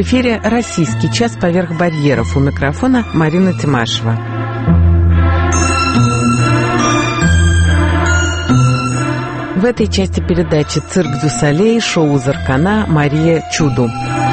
эфире «Российский час поверх барьеров». У микрофона Марина Тимашева. В этой части передачи «Цирк дю Солей», шоу Заркана, Мария Чуду.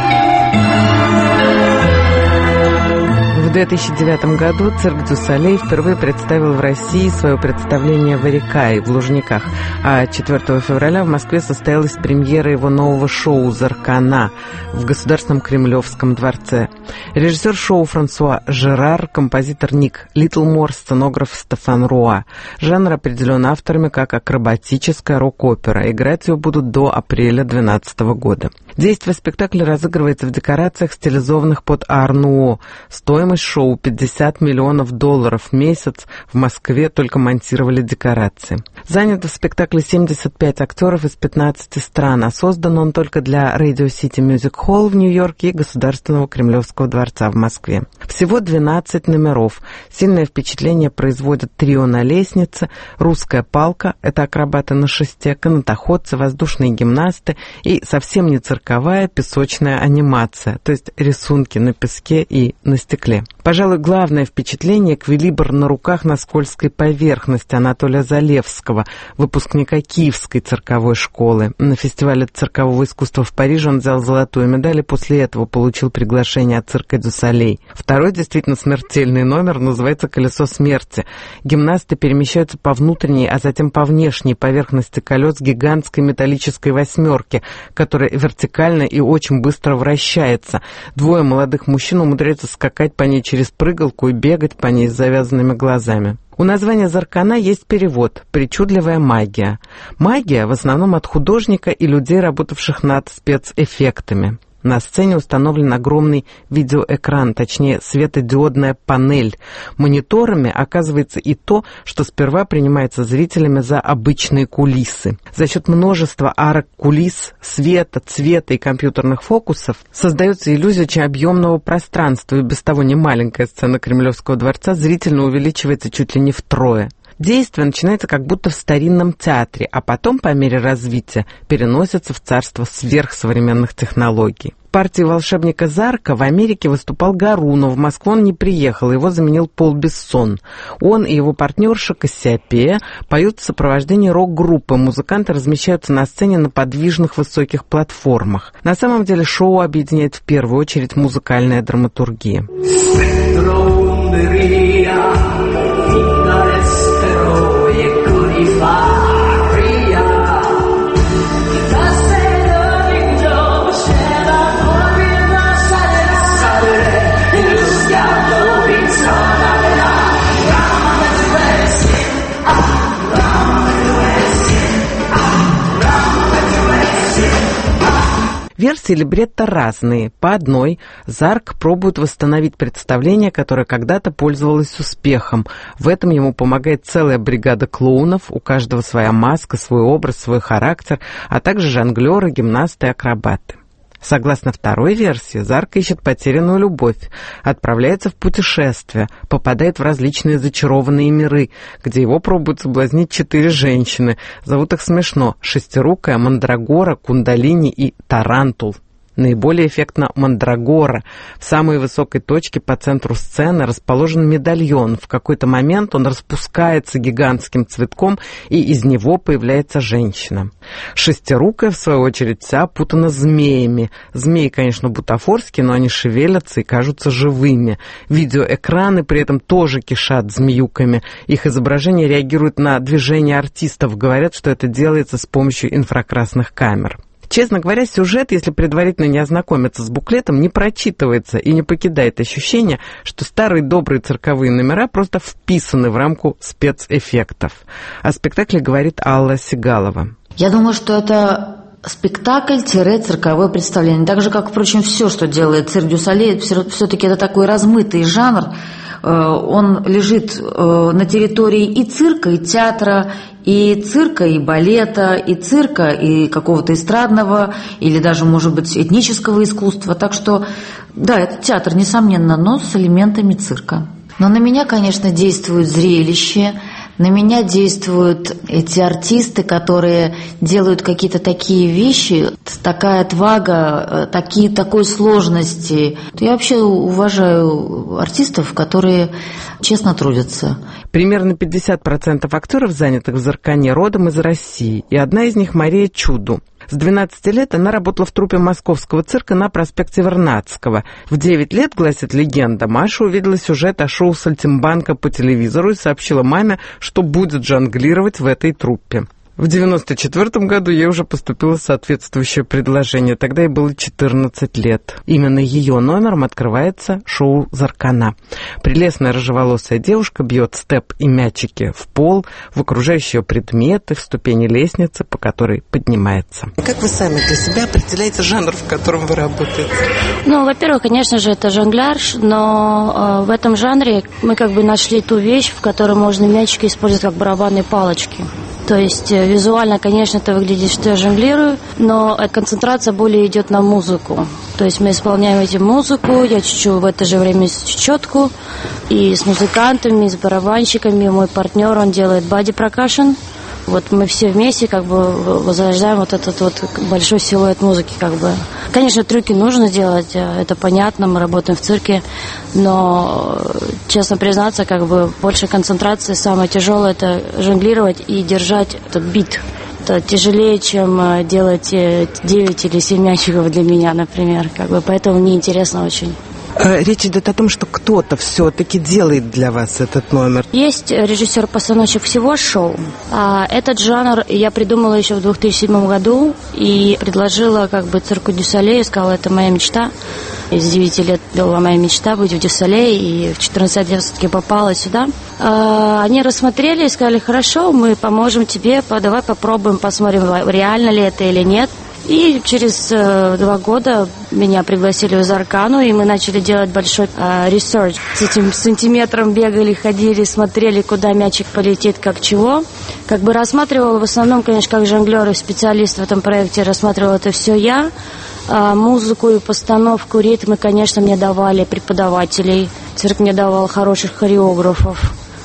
В 2009 году «Цирк дю Солей» впервые представил в России свое представление в Орикае, в Лужниках, а 4 февраля в Москве состоялась премьера его нового шоу «Заркана» в Государственном Кремлевском дворце. Режиссер шоу Франсуа Жерар, композитор Ник Литлмор, сценограф Стефан Руа. Жанр определен авторами как акробатическая рок-опера. Играть ее будут до апреля 2012 года. Действие спектакля разыгрывается в декорациях, стилизованных под ар-нуо. Стоимость шоу $50 миллионов в месяц. В Москве только монтировали декорации. Занято в спектакле 75 актеров из 15 стран, а создан он только для Radio City Music Hall в Нью-Йорке и Государственного Кремлевского дворца в Москве. Всего 12 номеров. Сильное впечатление производят трио на лестнице, русская палка, это акробаты на шесте, канатоходцы, воздушные гимнасты и совсем не цирковая песочная анимация, то есть рисунки на песке и на стекле. Пожалуй, главное впечатление — эквилибр на руках на скользкой поверхности Анатолия Залевского, выпускника Киевской цирковой школы. На фестивале циркового искусства в Париже он взял золотую медаль и после этого получил приглашение от цирка дю Солей. Второй действительно смертельный номер называется «Колесо смерти». Гимнасты перемещаются по внутренней, а затем по внешней поверхности колес гигантской металлической восьмерки, которая вертикально и очень быстро вращается. Двое молодых мужчин умудряются скакать по ней через прыгалку и бегать по ней с завязанными глазами. У названия «Заркана» есть перевод «причудливая магия». Магия в основном от художника и людей, работавших над спецэффектами. На сцене установлен огромный видеоэкран, точнее светодиодная панель. Мониторами оказывается и то, что сперва принимается зрителями за обычные кулисы. За счет множества арок кулис, света, цвета и компьютерных фокусов создается иллюзия очень объемного пространства, и без того немаленькая сцена Кремлевского дворца зрительно увеличивается чуть ли не втрое. Действие начинается как будто в старинном театре, а потом, по мере развития, переносится в царство сверхсовременных технологий. В партии волшебника Зарка в Америке выступал Гару, но в Москву он не приехал, его заменил Пол Бессон. Он и его партнерша Кассиопея поют в сопровождении рок-группы. Музыканты размещаются на сцене на подвижных высоких платформах. На самом деле шоу объединяет в первую очередь музыкальная драматургия. Версии либретто разные. По одной, Зарк пробует восстановить представление, которое когда-то пользовалось успехом. В этом ему помогает целая бригада клоунов, у каждого своя маска, свой образ, свой характер, а также жонглеры, гимнасты и акробаты. Согласно второй версии, Зарк ищет потерянную любовь, отправляется в путешествие, попадает в различные зачарованные миры, где его пробуют соблазнить 4 женщины. Зовут их смешно: Шестирукая, Мандрагора, Кундалини и Тарантул. Наиболее эффектно Мандрагора. В самой высокой точке по центру сцены расположен медальон. В какой-то момент он распускается гигантским цветком, и из него появляется женщина. Шестирукая, в свою очередь, вся опутана змеями. Змеи, конечно, бутафорские, но они шевелятся и кажутся живыми. Видеоэкраны при этом тоже кишат змеюками. Их изображения реагируют на движения артистов. Говорят, что это делается с помощью инфракрасных камер. Честно говоря, сюжет, если предварительно не ознакомиться с буклетом, не прочитывается и не покидает ощущение, что старые добрые цирковые номера просто вписаны в рамку спецэффектов. О спектакле говорит Алла Сигалова. Я думаю, что это спектакль-цирковое представление. Так же, как, впрочем, все, что делает цирк дю Солей, все-таки это такой размытый жанр. Он лежит на территории и цирка, и театра, и балета, и цирка, и какого-то эстрадного, или даже, может быть, этнического искусства. Так что, да, это театр, несомненно, но с элементами цирка. Но на меня, конечно, действует зрелище, На меня действуют эти артисты, которые делают какие-то такие вещи, такая отвага, такой сложности. Я вообще уважаю артистов, которые честно трудятся. Примерно 50% актеров, занятых в «Заркане», родом из России, и одна из них Мария Чуду. С 12 лет она работала в труппе Московского цирка на проспекте Вернадского. В 9 лет, гласит легенда, Маша увидела сюжет о шоу «Сальтимбанка» по телевизору и сообщила маме, что будет жонглировать в этой труппе. В 1994 году ей уже поступило соответствующее предложение. Тогда ей было 14 лет. Именно ее номером открывается шоу «Заркана». Прелестная рыжеволосая девушка бьет степ и мячики в пол, в окружающие ее предметы, в ступени лестницы, по которой поднимается. Как вы сами для себя определяете жанр, в котором вы работаете? Во-первых, конечно же, это жонгляж, но в этом жанре мы нашли ту вещь, в которой можно мячики использовать как барабанные палочки. То есть визуально, конечно, это выглядит, что я жонглирую, но концентрация более идет на музыку. То есть мы исполняем эти музыку, я чуть-чуть в это же время чечетку, и с музыкантами, и с барабанщиками. Мой партнер, он делает body percussion. Вот мы все вместе возрождаем этот большой силуэт музыки. Конечно, трюки нужно делать, это понятно, мы работаем в цирке, но, честно признаться, больше концентрации, самое тяжелое — это жонглировать и держать этот бит. Это тяжелее, чем делать 9 или 7 мячиков для меня, например. Поэтому мне интересно очень. Речь идет о том, что кто-то все-таки делает для вас этот номер. Есть режиссер-постановщик всего шоу. Этот жанр я придумала еще в 2007 году и предложила цирку Дю Солей, сказала, это моя мечта. С 9 лет была моя мечта быть в Дю Солей, и в 14 лет все-таки попала сюда. Они рассмотрели и сказали, хорошо, мы поможем тебе, давай попробуем, посмотрим, реально ли это или нет. И через 2 года меня пригласили в Заркану, и мы начали делать большой research. С этим сантиметром бегали, ходили, смотрели, куда мячик полетит, как чего. Рассматривала в основном, конечно, как жонглер и специалист в этом проекте, рассматривала это все я. Музыку и постановку, ритмы, конечно, мне давали преподавателей. Цирк мне давал хороших хореографов.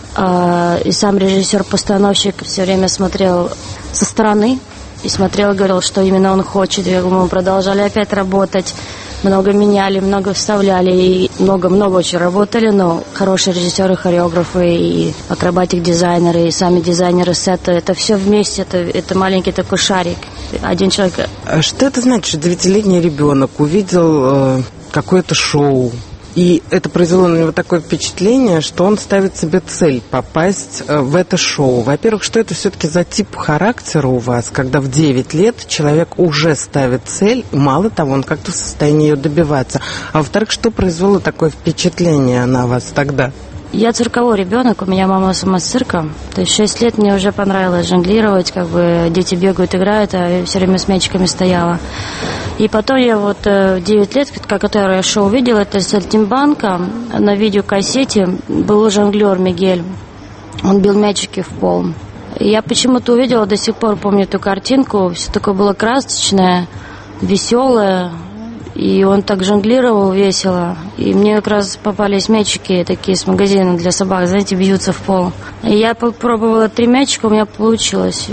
И сам режиссер-постановщик все время смотрел со стороны. И смотрел, говорил, что именно он хочет. Мы продолжали опять работать. Много меняли, много вставляли. И много-много очень работали. Но хорошие режиссеры, хореографы и акробатик-дизайнеры, и сами дизайнеры сета. Это все вместе. Это маленький такой шарик. Один человек. А что это значит, что 9-летний ребенок увидел какое-то шоу? И это произвело на него такое впечатление, что он ставит себе цель попасть в это шоу. Во-первых, что это все-таки за тип характера у вас, когда в 9 лет человек уже ставит цель, и мало того, он как-то в состоянии ее добиваться. А во-вторых, что произвело такое впечатление на вас тогда? Я цирковой ребенок, у меня мама сама с цирка. То есть 6 лет мне уже понравилось жонглировать, дети бегают, играют, а я все время с мячиками стояла. И потом я в 9 лет, которое я шоу видела, это «Сальтимбанка», на видеокассете был жонглер Мигель. Он бил мячики в пол. И я почему-то увидела, до сих пор помню эту картинку, все такое было красочное, веселое. И он так жонглировал весело. И мне как раз попались мячики такие с магазина для собак, знаете, бьются в пол. И я попробовала 3 мячика, у меня получилось.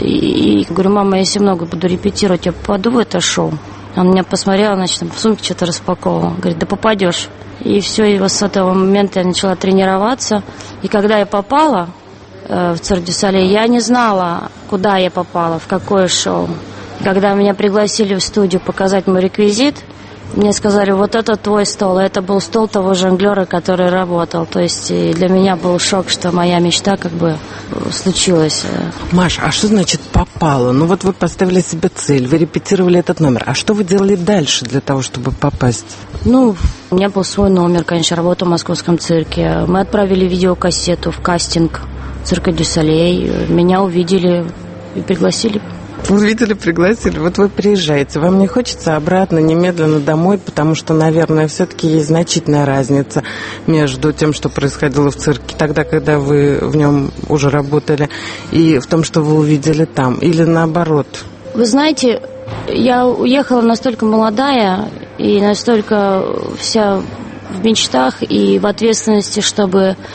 И говорю, мама, если много буду репетировать, я попаду в это шоу. Он меня посмотрел, значит, в сумке что-то распаковывал. Говорит, да попадешь. И все, и с этого момента я начала тренироваться. И когда я попала в цирк Дю Солей, я не знала, куда я попала, в какое шоу. Когда меня пригласили в студию показать мой реквизит, мне сказали, вот это твой стол. Это был стол того жонглера, который работал. То есть для меня был шок, что моя мечта случилась. Маш, а что значит попала? Вы поставили себе цель, вы репетировали этот номер. А что вы делали дальше для того, чтобы попасть? У меня был свой номер, конечно, работа в Московском цирке. Мы отправили видеокассету в кастинг цирка Дю Солей. Меня увидели и пригласили. Увидели, пригласили. Вот вы приезжаете. Вам не хочется обратно, немедленно домой, потому что, наверное, все-таки есть значительная разница между тем, что происходило в цирке тогда, когда вы в нем уже работали, и в том, что вы увидели там. Или наоборот? Вы знаете, я уехала настолько молодая и настолько вся в мечтах и в ответственности, чтобы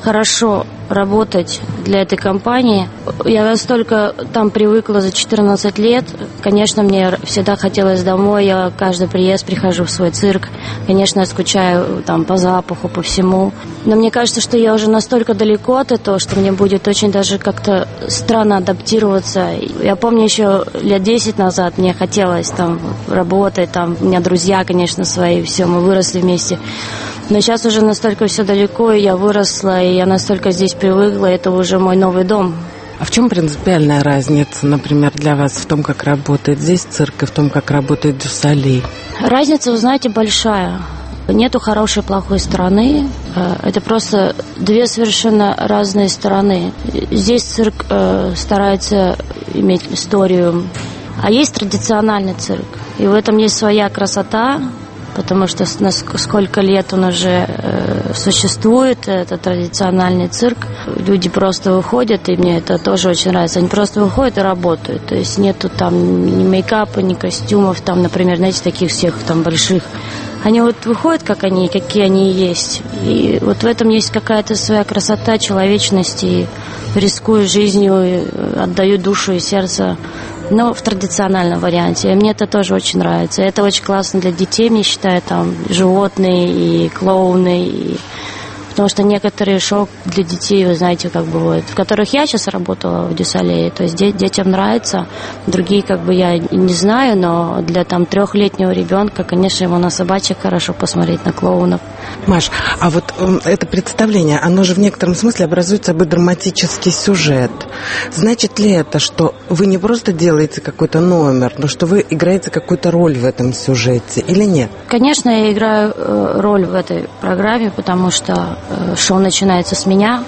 хорошо работать для этой компании. Я настолько там привыкла за 14 лет. Конечно, мне всегда хотелось домой. Я каждый приезд прихожу в свой цирк. Конечно, я скучаю там по запаху, по всему. Но мне кажется, что я уже настолько далеко от этого, что мне будет очень даже как-то странно адаптироваться. Я помню еще лет 10 назад мне хотелось там работать. Там у меня друзья, конечно, свои. Все, мы выросли вместе. Но сейчас уже настолько все далеко, и я выросла, и я настолько здесь привыкла, это уже мой новый дом. А в чем принципиальная разница, например, для вас в том, как работает здесь цирк, и в том, как работает Дю Солей? Разница, вы знаете, большая. Нету хорошей и плохой стороны. Это просто две совершенно разные стороны. Здесь цирк старается иметь историю, а есть традициональный цирк. И в этом есть своя красота. Потому что сколько лет он уже существует, это традициональный цирк. Люди просто выходят, и мне это тоже очень нравится. Они просто выходят и работают. То есть нету там ни мейкапа, ни костюмов, там, например, знаете, таких всех там больших. Они вот выходят, как они, какие они есть. И вот в этом есть какая-то своя красота, человечность, и рискуют жизнью, отдают душу и сердце. Но в традициональном варианте. И мне это тоже очень нравится. Это очень классно для детей, мне считаю, там животные и клоуны. Потому что некоторые шоу для детей, вы знаете, как бывают, в которых я сейчас работала в Дю Солее. То есть детям нравится. Другие, как бы, я не знаю, но для там 3-летнего ребенка, конечно, ему на собачек хорошо посмотреть, на клоунов. Маш, а вот это представление, оно же в некотором смысле образует собой драматический сюжет. Значит ли это, что вы не просто делаете какой-то номер, но что вы играете какую-то роль в этом сюжете или нет? Конечно, я играю роль в этой программе, потому что шоу начинается с меня,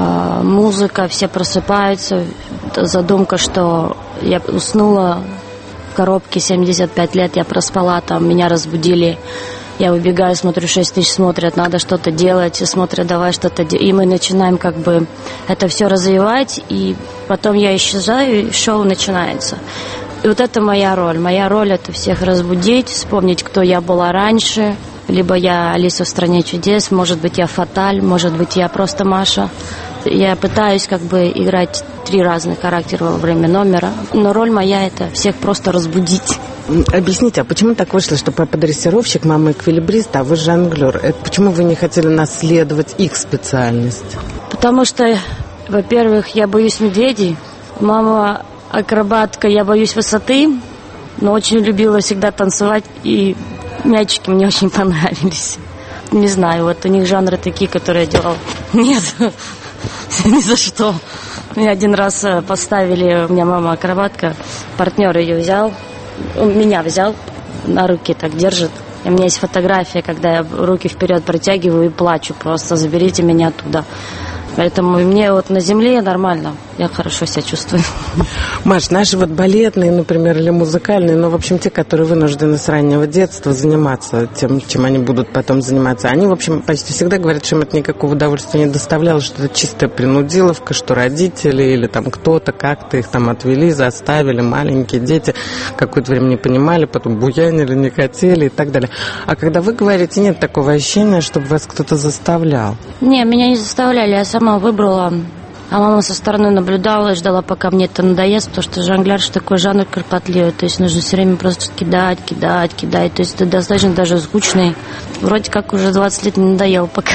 музыка, все просыпаются, задумка, что я уснула в коробке 75 лет, я проспала, там меня разбудили, я выбегаю, смотрю, 6 тысяч смотрят, надо что-то делать, и смотрят, давай что-то делать, и мы начинаем как бы это все развивать, и потом я исчезаю, и шоу начинается. И вот это моя роль. Моя роль — это всех разбудить, вспомнить, кто я была раньше. Либо я Алиса в стране чудес, может быть, я Фаталь, может быть, я просто Маша. Я пытаюсь как бы играть 3 разных характера во время номера, но роль моя — это всех просто разбудить. Объясните, а почему так вышло, что папа дрессировщик, мама эквилибрист, а вы жонглер? Это почему вы не хотели наследовать их специальность? Потому что, во-первых, я боюсь медведей, мама акробатка, я боюсь высоты, но очень любила всегда танцевать, и мячики мне очень понравились. Не знаю, вот у них жанры такие, которые я делала. Нет, ни за что. Меня один раз поставили, у меня мама акробатка, партнер ее взял, он меня взял, на руки так держит. И у меня есть фотография, когда я руки вперед протягиваю и плачу просто, заберите меня туда. Поэтому мне вот на земле нормально, я хорошо себя чувствую. Маш, наши вот балетные, например, или музыкальные, ну, в общем, те, которые вынуждены с раннего детства заниматься тем, чем они будут потом заниматься, они, в общем, почти всегда говорят, что им это никакого удовольствия не доставляло, что это чистая принудиловка, что родители или там кто-то как-то их там отвели, заставили, маленькие дети какое-то время не понимали, потом буянили, не хотели и так далее. А когда вы говорите, нет такого ощущения, чтобы вас кто-то заставлял? Не, меня не заставляли, я сама выбрала, а мама со стороны наблюдала и ждала, пока мне это надоест, потому что жонгляж такой жанр кропотливый, то есть нужно все время просто кидать, то есть это достаточно даже скучный. Вроде как уже 20 лет не надоел пока.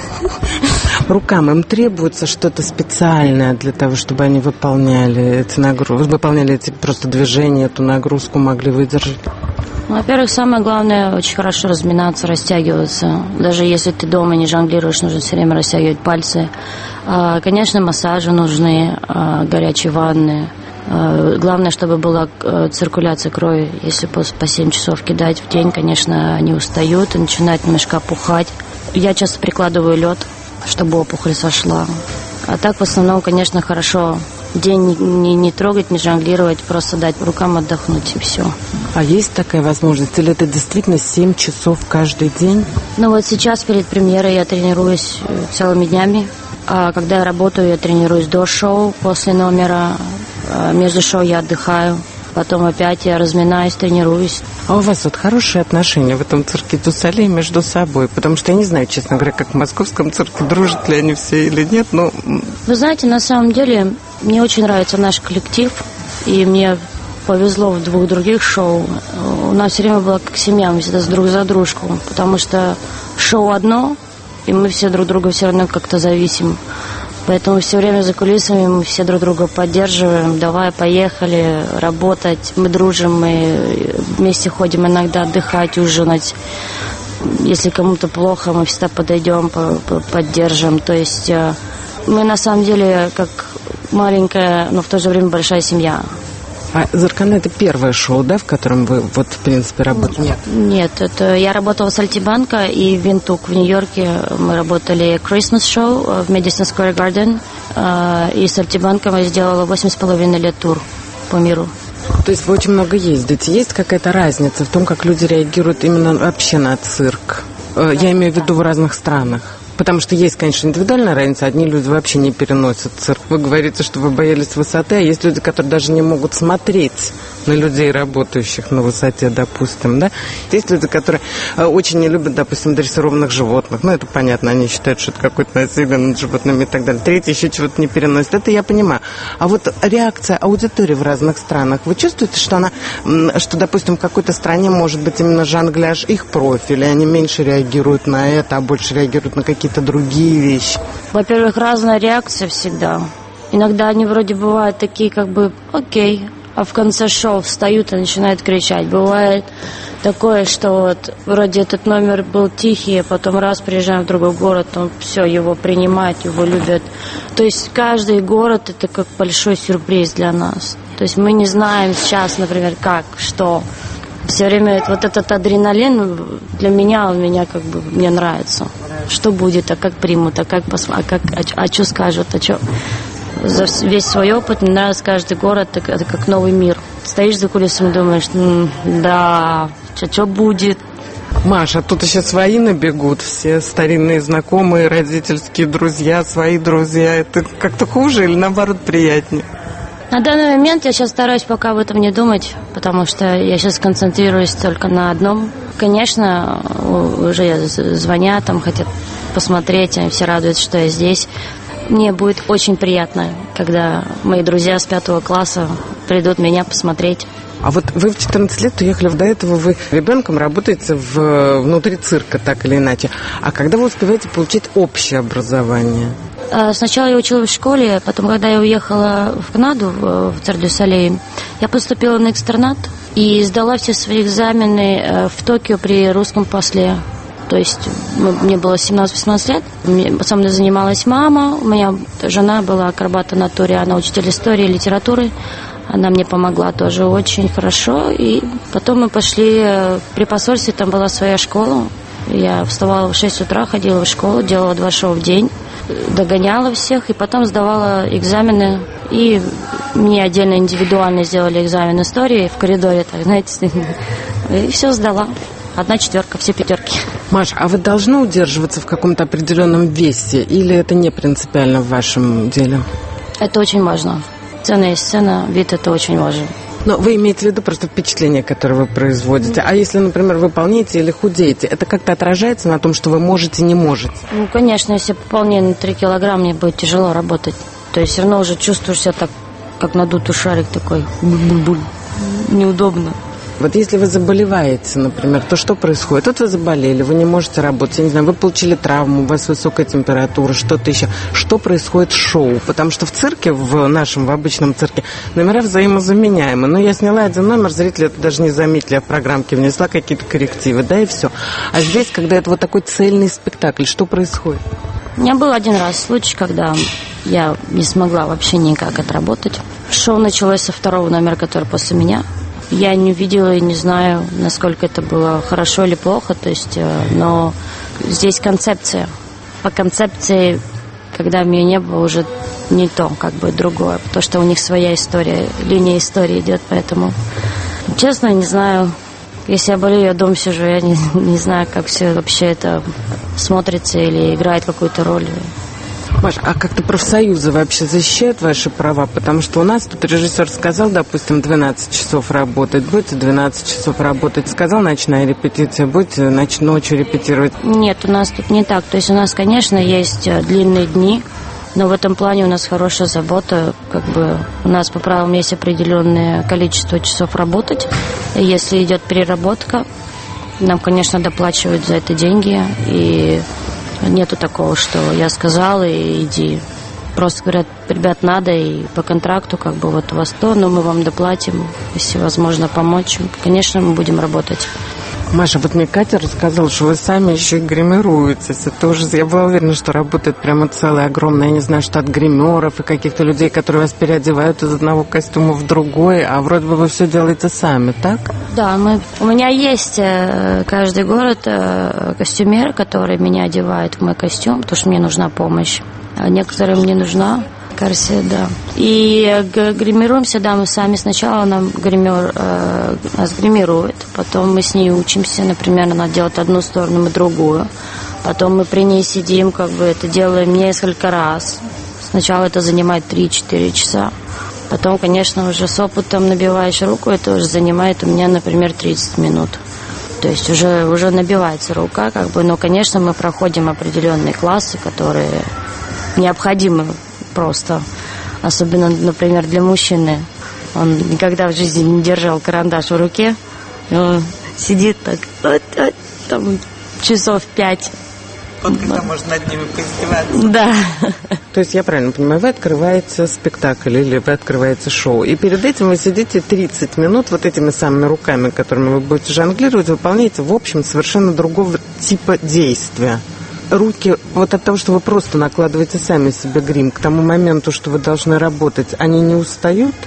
Рукам им требуется что-то специальное для того, чтобы они выполняли эти нагрузки, выполняли эти просто движения, эту нагрузку могли выдержать? Ну, во-первых, самое главное, очень хорошо разминаться, растягиваться. Даже если ты дома не жонглируешь, нужно все время растягивать пальцы. Конечно, массажи нужны, горячие ванны. Главное, чтобы была циркуляция крови. Если по 7 часов кидать в день, конечно, они устают и начинают немножко опухать. Я часто прикладываю лед, чтобы опухоль сошла. А так, в основном, конечно, хорошо день не трогать, не жонглировать, просто дать рукам отдохнуть, и все. А есть такая возможность? Или это действительно 7 часов каждый день? Ну вот сейчас перед премьерой я тренируюсь целыми днями. А когда я работаю, я тренируюсь до шоу, после номера. Между шоу я отдыхаю. потом опять я разминаюсь, тренируюсь. А у вас вот хорошие отношения в этом цирке дю Солей между собой? Потому что я не знаю, честно говоря, как в московском цирке, дружат ли они все или нет, но... Вы знаете, на самом деле, мне очень нравится наш коллектив, и мне повезло в 2 других шоу. У нас все время было как семья, мы всегда друг за дружку, потому что шоу одно, и мы все друг друга все равно как-то зависим. Поэтому все время за кулисами мы все друг друга поддерживаем. Давай, поехали работать. Мы дружим, мы вместе ходим иногда отдыхать, ужинать. Если кому-то плохо, мы всегда подойдем, поддержим. То есть мы на самом деле как маленькая, но в то же время большая семья. А «Заркана» — это первое шоу, да, в котором вы, вот, в принципе, работали? Нет, это я работала в Сальтибанко и в Винтук в Нью-Йорке. Мы работали Christmas Show в Madison Square Garden. И Сальтибанко мы сделала 8,5 лет тур по миру. То есть вы очень много ездите. Есть какая-то разница в том, как люди реагируют именно вообще на цирк? Я имею в виду в разных странах. Потому что есть, конечно, индивидуальная разница. Одни люди вообще не переносят цирк. Вы говорите, что вы боялись высоты, а есть люди, которые даже не могут смотреть на людей, работающих на высоте, допустим, да? Есть люди, которые очень не любят, допустим, дрессированных животных. Ну, это понятно, они считают, что это какое-то насилие над животными и так далее. Третьи еще чего-то не переносят. Это я понимаю. А вот реакция аудитории в разных странах, вы чувствуете, что она, что, допустим, в какой-то стране может быть именно жонгляж их профиля, они меньше реагируют на это, а больше реагируют на какие-то другие вещи? Во-первых, разная реакция всегда. Иногда они вроде бывают такие, как бы, окей, а в конце шоу встают и начинают кричать. Бывает такое, что вот вроде этот номер был тихий, а потом раз приезжаем в другой город, он все, его принимают, его любят. То есть каждый город это как большой сюрприз для нас. То есть мы не знаем сейчас, например, как, что. Все время вот этот адреналин для меня, он меня как бы, мне нравится. Что будет, а как примут, а как посмотрят, а что скажут, а что. За весь свой опыт мне нравится каждый город, это как новый мир. Стоишь за кулисами и думаешь, да, что будет. Маша, тут еще свои набегут, все старинные знакомые, родительские друзья, свои друзья. Это как-то хуже или наоборот приятнее? На данный момент я сейчас стараюсь пока об этом не думать, потому что я сейчас концентрируюсь только на одном. Конечно, уже звонят, там хотят посмотреть, они все радуются, что я здесь. Мне будет очень приятно, когда мои друзья с 5 класса придут меня посмотреть. А вот вы в 14 лет уехали, до этого вы ребенком работаете внутри цирка, так или иначе. А когда вы успеваете получить общее образование? Сначала я училась в школе, потом, когда я уехала в Канаду, в Цирк дю Солей, я поступила на экстернат и сдала все свои экзамены в Токио при русском после. То есть мне было 17-18 лет, со мной занималась мама, у меня жена была акробат-натуре, она учитель истории и литературы, она мне помогла тоже очень хорошо. И потом мы пошли при посольстве, там была своя школа, я вставала в 6 утра, ходила в школу, делала 2 шоу в день, догоняла всех и потом сдавала экзамены. И мне отдельно индивидуально сделали экзамен истории в коридоре, так, знаете, и все сдала. 1 четверка, все 5. Маша, а вы должны удерживаться в каком-то определенном весе или это не принципиально в вашем деле? Это очень важно. Сцена и сцена, вид это очень важно. Но вы имеете в виду просто впечатление, которое вы производите. А если, например, вы полнеете или худеете, это как-то отражается на том, что вы можете, не можете? Ну, конечно, если я пополнею на 3 килограмма, мне будет тяжело работать. То есть все равно уже чувствуешь себя так, как надутый шарик такой. Буль-буль-буль. Неудобно. Вот если вы заболеваете, например, то что происходит? Вот вы заболели, вы не можете работать, я не знаю, вы получили травму, у вас высокая температура, что-то еще. Что происходит в шоу? Потому что в цирке, в обычном цирке, номера взаимозаменяемы. Но я сняла один номер, зрители это даже не заметили, я в программке внесла какие-то коррективы, да, и все. А здесь, когда это вот такой цельный спектакль, что происходит? У меня был один раз случай, когда я не смогла вообще никак отработать. Шоу началось со 2 номера, который после меня. Я не видела и не знаю, насколько это было хорошо или плохо, то есть, но здесь концепция. По концепции, когда меня не было, уже не то, как бы другое, потому что у них своя история, линия истории идет, поэтому, честно, не знаю. Если я болею, я дома сижу, я не знаю, как все вообще это смотрится или играет какую-то роль. Маш, а как-то профсоюзы вообще защищают ваши права? Потому что у нас тут режиссер сказал, допустим, 12 часов работать, будете 12 часов работать. Сказал, ночная репетиция, будете ночью репетировать. Нет, у нас тут не так. То есть у нас, конечно, есть длинные дни, но в этом плане у нас хорошая забота. Как бы у нас по правилам есть определенное количество часов работать. И если идет переработка, нам, конечно, доплачивают за это деньги. И нету такого, что я сказала и иди. Просто говорят, ребят, надо, и по контракту, как бы, вот у вас то, но мы вам доплатим, если возможно помочь. Конечно, мы будем работать. Маша, вот мне Катя рассказала, что вы сами еще и гримируетесь. Это уже, я была уверена, что работает прямо целая огромная, я не знаю, штат гримеров и каких-то людей, которые вас переодевают из одного костюма в другой, а вроде бы вы все делаете сами, так? Да, у меня есть каждый город костюмер, который меня одевает в мой костюм, потому что мне нужна помощь. А некоторым не нужна. Кажется, да. И гримируемся, да, мы сами. Сначала нам гример нас гримирует, потом мы с ней учимся, например, она делает одну сторону, мы другую. Потом мы при ней сидим, как бы это делаем несколько раз. Сначала это занимает 3-4 часа. Потом, конечно, уже с опытом набиваешь руку, это уже занимает у меня, например, 30 минут. То есть уже набивается рука, как бы, но, конечно, мы проходим определенные классы, которые необходимы просто. Особенно, например, для мужчины. Он никогда в жизни не держал карандаш в руке. И он сидит так, там, часов 5. Он когда может над ними поиздеваться. Да. То есть я правильно понимаю, вы открываете спектакль или вы открываете шоу, и перед этим вы сидите 30 минут вот этими самыми руками, которыми вы будете жонглировать, выполняете, в общем, совершенно другого типа действия. Руки, вот от того, что вы просто накладываете сами себе грим, к тому моменту, что вы должны работать, они не устают?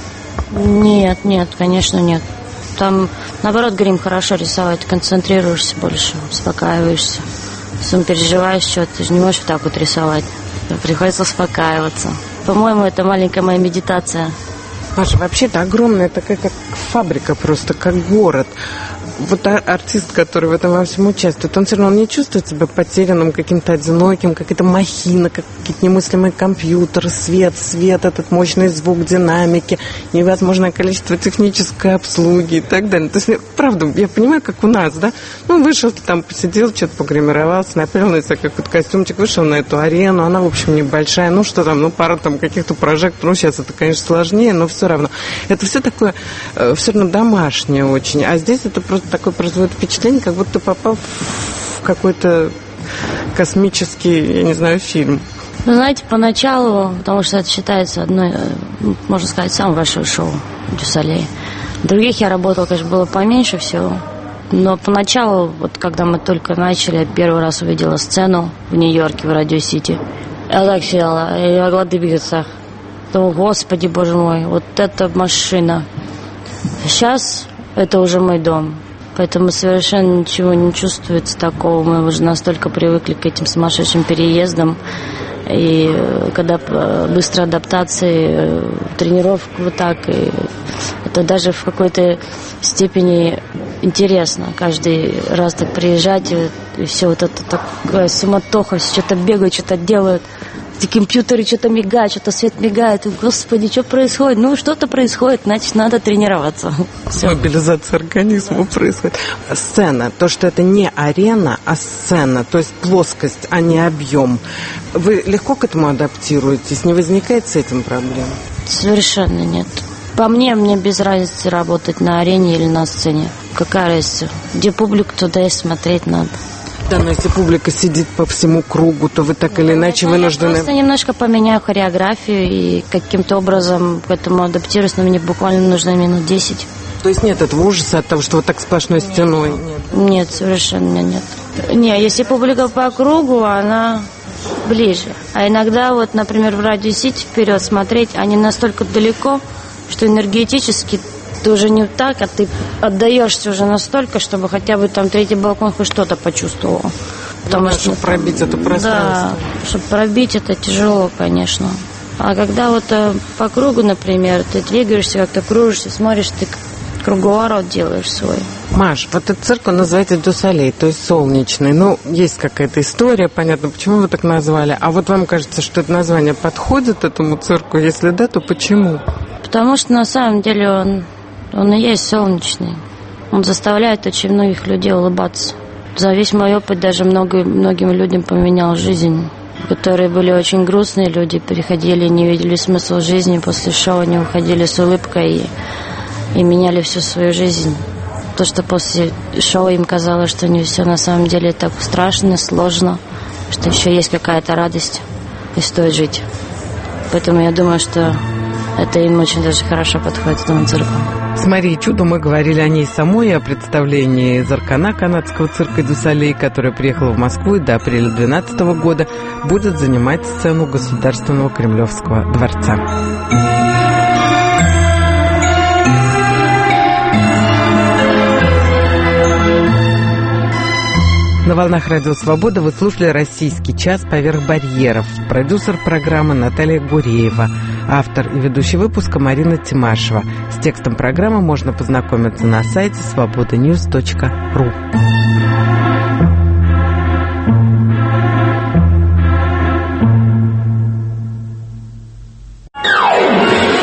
Нет, конечно, нет. Там, наоборот, грим хорошо рисовать, концентрируешься больше, успокаиваешься. Если переживаешь что-то, ты же не можешь вот так вот рисовать. Приходится успокаиваться. По-моему, это маленькая моя медитация. Маша, вообще это огромная такая, как фабрика просто, как город. Вот артист, который в этом во всем участвует, он все равно не чувствует себя потерянным, каким-то одиноким, какая-то махина, какие-то немыслимые компьютеры, свет, этот мощный звук, динамики, невозможное количество технической обслуги и так далее. То есть, правда, я понимаю, как у нас, да? Ну, вышел, там посидел, что-то погримировался, напялил на себя какой-то костюмчик, вышел на эту арену, она, в общем, небольшая, ну, что там, ну, пара там каких-то прожекторов, ну, сейчас это, конечно, сложнее, но все равно. Это все такое, все равно домашнее очень, а здесь это просто такое производит впечатление, как будто ты попал в какой-то космический, я не знаю, фильм. Ну, знаете, поначалу, потому что это считается одной, можно сказать, самое большое шоу Дю Солей. Других я работала, конечно, было поменьше всего. Но поначалу, вот когда мы только начали, я первый раз увидела сцену в Нью-Йорке, в Радио Сити. Я так сидела, я не могла двигаться. Думаю, господи, боже мой, вот эта машина. Сейчас это уже мой дом. Поэтому совершенно ничего не чувствуется такого. Мы уже настолько привыкли к этим сумасшедшим переездам. И когда быстрая адаптация, тренировка вот так, и это даже в какой-то степени интересно. Каждый раз так приезжать, и все вот это такая суматоха, что-то бегают, что-то делают. Эти компьютеры что-то мигают, что-то свет мигает. Господи, что происходит? Ну, что-то происходит, значит, надо тренироваться. Все. Мобилизация организма происходит. Сцена, то, что это не арена, а сцена, то есть плоскость, а не объем. Вы легко к этому адаптируетесь? Не возникает с этим проблем? Совершенно нет. По мне без разницы работать на арене или на сцене. Какая разница? Где публика, туда и смотреть надо. Да, но если публика сидит по всему кругу, то вы так или иначе вынуждены... Я просто немножко поменяю хореографию и каким-то образом к этому адаптируюсь, но мне буквально нужно минут 10. То есть нет этого ужаса от того, что вот так сплошной стеной? Нет, совершенно нет. Не, если публика по кругу, она ближе. А иногда, вот, например, в Радио Сити вперед смотреть, они настолько далеко, что энергетически ты уже не так, а ты отдаешься уже настолько, чтобы хотя бы там третий балкон хоть что-то почувствовал. Потому что чтобы пробить это пространство. Да, чтобы пробить это тяжело, конечно. А когда вот по кругу, например, ты двигаешься, как-то кружишься, смотришь, ты круговорот делаешь свой. Маш, вот этот цирк, он называется «Дю Солей», то есть солнечный. Ну, есть какая-то история, понятно, почему вы так назвали. А вот вам кажется, что это название подходит этому цирку? Если да, то почему? Потому что на самом деле он и есть солнечный. Он заставляет очень многих людей улыбаться. За весь мой опыт даже многим людям поменял жизнь. Которые были очень грустные люди, приходили, не видели смысл жизни, после шоу они уходили с улыбкой и меняли всю свою жизнь. То, что после шоу им казалось, что не все на самом деле так страшно, сложно, что еще есть какая-то радость и стоит жить. Поэтому я думаю, что это им очень даже хорошо подходит, этому цирку. С Марией Чудо мы говорили о ней самой, о представлении Заркана канадского цирка «Дю Солей», которая приехала в Москву и до апреля 2012 года будет занимать сцену Государственного Кремлевского дворца. На волнах Радио Свобода вы слушали «Российский час. Поверх барьеров». Продюсер программы Наталья Гуреева. Автор и ведущий выпуска Марина Тимашева. С текстом программы можно познакомиться на сайте svobodanews.ru.